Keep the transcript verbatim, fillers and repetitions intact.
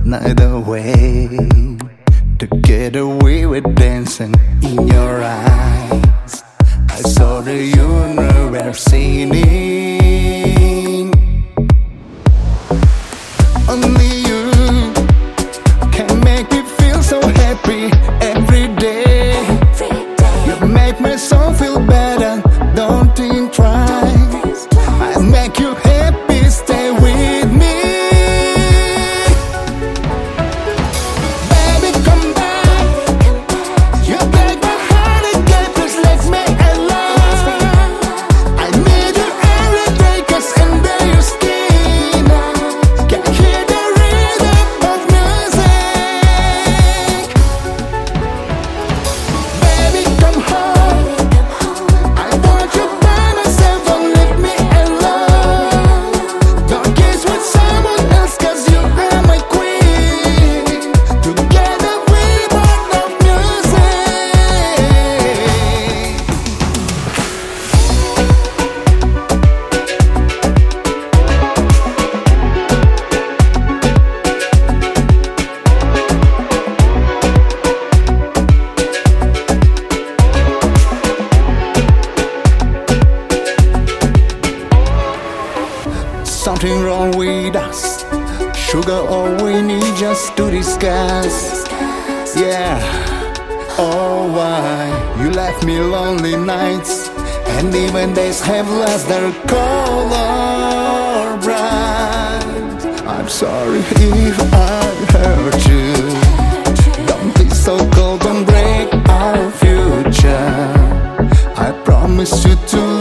neither way. Together we were dancing in your eyes. I saw the universe singing. Only you can make me feel so happy every day. You make my soul feel better, don't think twice. I make you happy, stay with me. Baby, come back. You break my heart again, please let me alone. I need you every day, cause under your skin can hear the rhythm of music. Baby, come home. I want you by myself, don't leave me alone. Don't kiss with someone else, cause you are my queen. Together we both love music. Something wrong with us. Sugar, all we need just to discuss. Yeah. Oh, why you left me lonely nights, and even days have lost their color bright. I'm sorry if I hurt you. Don't be so cold, don't break our future. I promise you to